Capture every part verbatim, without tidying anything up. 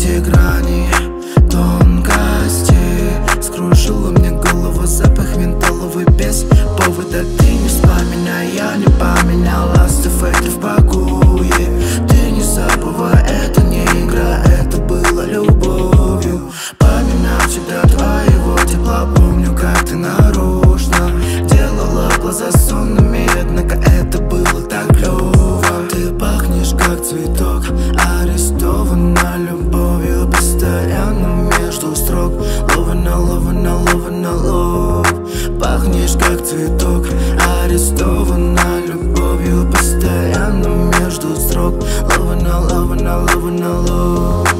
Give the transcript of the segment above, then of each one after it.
эти грани тонкости. Скружила мне голову запах ментоловый без повода. Ты не вспоминай, я не поменяла стафеты в покое. Ты не забывай, это не игра, это было любовью. Поминал тебя, твоего тепла, помню, как ты нарочно делала глаза сонными, однако это было так клёво. Ты пахнешь как цветок, арестована любовью, постоянно между строк. Лова на лова на лова на лов. Пахнешь как цветок, арестована любовью, постоянно между строк. Лова на лова на лова на лов.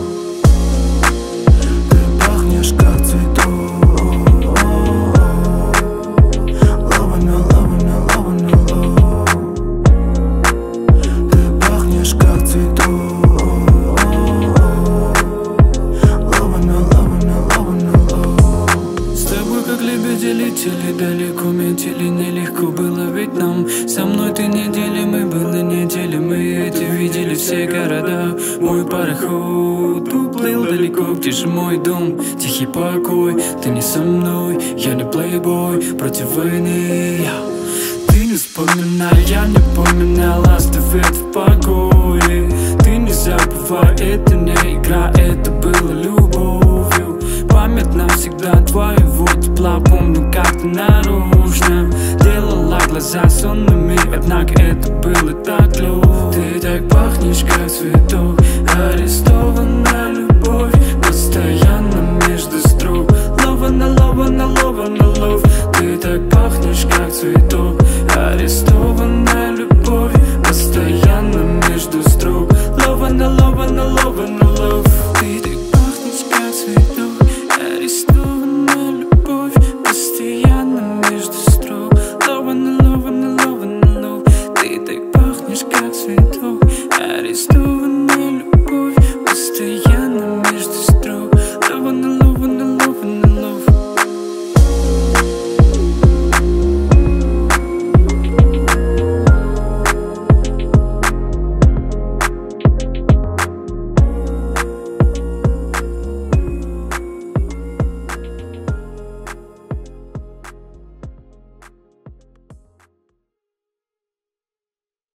Ты пахнешь как цветок, лова на лова на лова на лов. Ты пахнешь как цветок, лова на лова на лова на лов. С тобой как лебеди летели далеко, метели, нелегко было ведь нам. Со мной ты неделями было неделями, эти видели все города. Мой пароход уплыл далеко, где же мой дом, тихий покой. Ты не со мной, я не плейбой, против войны я. Ты не вспоминай, я не поминал, оставь это в покое. Ты не забывай, это не игра,